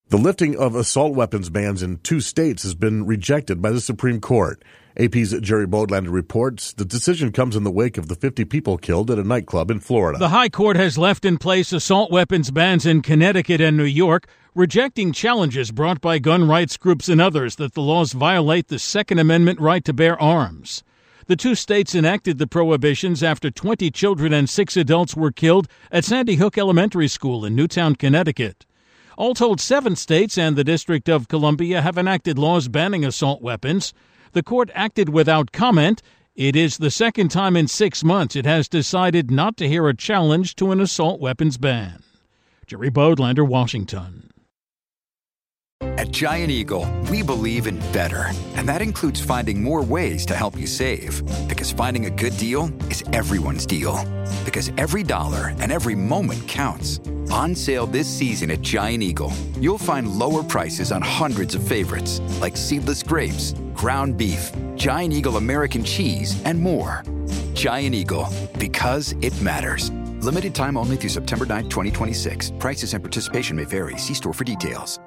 The lifting of assault weapons bans in 2 states has been rejected by the Supreme Court. AP's Jerry Bodlander reports the decision comes in the wake of the 50 people killed at a nightclub in Florida. The High Court has left in place assault weapons bans in Connecticut and New York, rejecting challenges brought by gun rights groups and others that the laws violate the Second Amendment right to bear arms. The 2 states enacted the prohibitions after 20 children and 6 adults were killed at Sandy Hook Elementary School in Newtown, Connecticut. All told, 7 states and the District of Columbia have enacted laws banning assault weapons. The court acted without comment. It is the second time in 6 months it has decided not to hear a challenge to an assault weapons ban. Jerry Bodlander, Washington. At Giant Eagle, we believe in better, and that includes finding more ways to help you save. Because finding a good deal is everyone's deal. Because every dollar and every moment counts. On sale this season at Giant Eagle, you'll find lower prices on hundreds of favorites, like seedless grapes, ground beef, Giant Eagle American cheese, and more. Giant Eagle, because it matters. Limited time only through September 9, 2026. Prices and participation may vary. See store for details.